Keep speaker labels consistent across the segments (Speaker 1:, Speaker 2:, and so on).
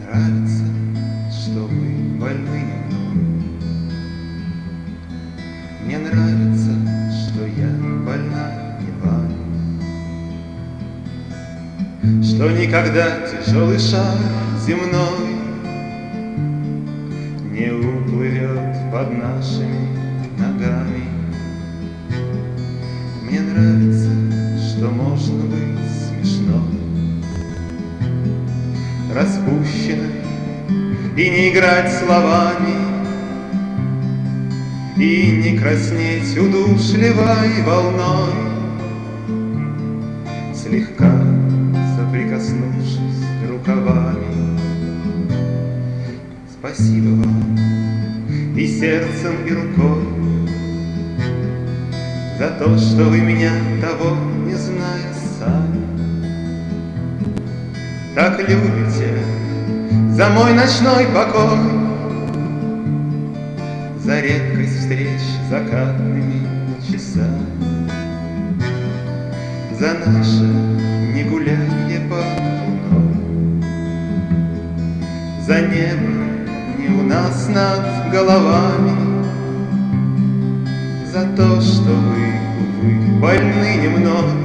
Speaker 1: нравится, что вы больны мной. Мне нравится, что я больна не вами, что никогда тяжелый шар земной не уплывет под нашими ногами. Мне нравится, что можно быть смешной, распущенной и не играть словами, и не краснеть удушливой волной, слегка соприкоснувшись рукавами. Спасибо вам и сердцем, и рукой за то, что вы меня, того не зная сами, так любите, за мой ночной покой, за редкость встреч закатными часами, за наше негулянье под луной, за небо не у нас над головами, за то, что вы, увы, больны не мной,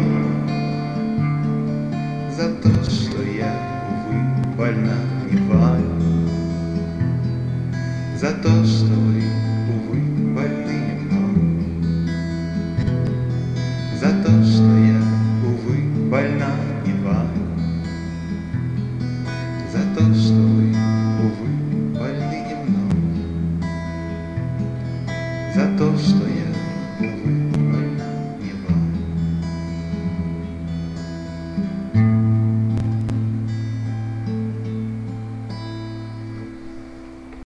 Speaker 1: за то, что я, увы, больна не вами, за то, что вы